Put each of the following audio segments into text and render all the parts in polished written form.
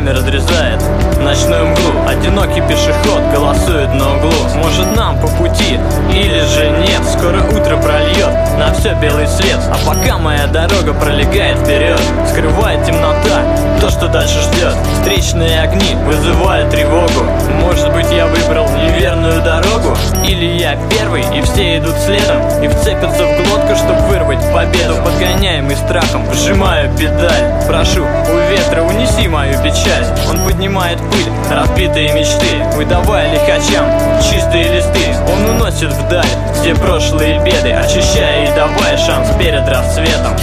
руками разрезает ночную мглу. Одинокий пешеход голосует на углу. Может, нам по пути или же нет? Скоро утро прольет на все белый свет. А пока моя дорога пролегает вперед, скрывает темнота то, что дальше ждет. Встречные огни вызывают тревогу. Может быть, я выбрал неверную дорогу? Или я первый и все идут следом и вцепятся в глотку, чтобы вырвать победу. Подгоняемый страхом сжимаю педаль. Прошу у ветра, унеси мою печаль. Он поднимает пыль, разбитые мечты, выдавая лихачам чистые листы. Он уносит вдаль все прошлые беды, очищая и давая шанс перед рассветом.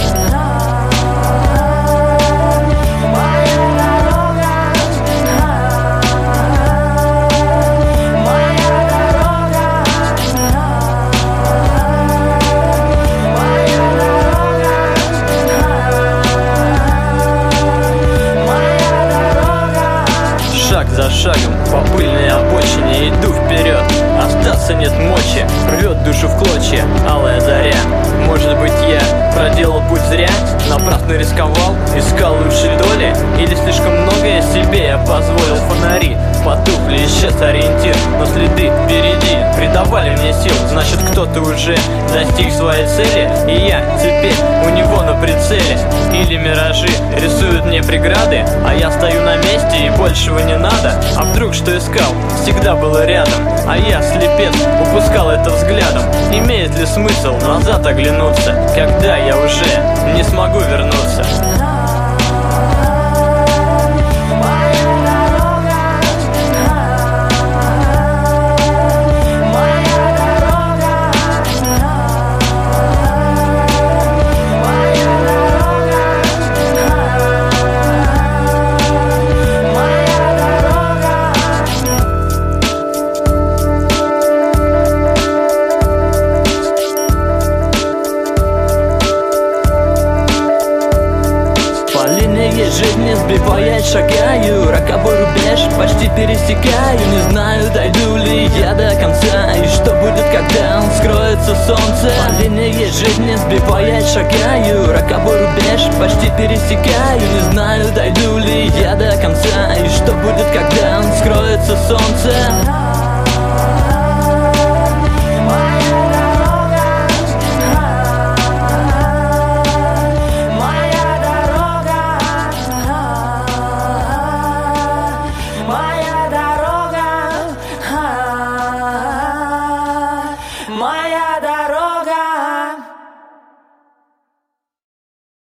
Шаг за шагом по пыльной обочине иду вперед. Остаться нет мочи, рвет душу в клочья алая заря. Может быть, я проделал путь зря, напрасно рисковал, искал лучшей доли. Или слишком многое себе я позволил. Фонари потухли, исчез ориентир, но следы впереди придавали мне сил. Значит, кто-то уже достиг своей цели, и я теперь у него на прицеле. Или миражи рисуют мне преграды, а я стою на месте и большего не надо. А вдруг что искал всегда было рядом, а я, слепец, упускал это взглядом. Имеет ли смысл назад оглянуться, когда я уже не смогу вернуться? Жизни сбиваясь шагаю, роковой рубеж почти пересекаю. Не знаю, дойду ли я до конца, и что будет, когда скроется солнце. По линии жизни сбиваясь шагаю, роковой рубеж почти пересекаю. Не знаю, дойду ли я до конца, и что будет, когда скроется солнце. Моя дорога.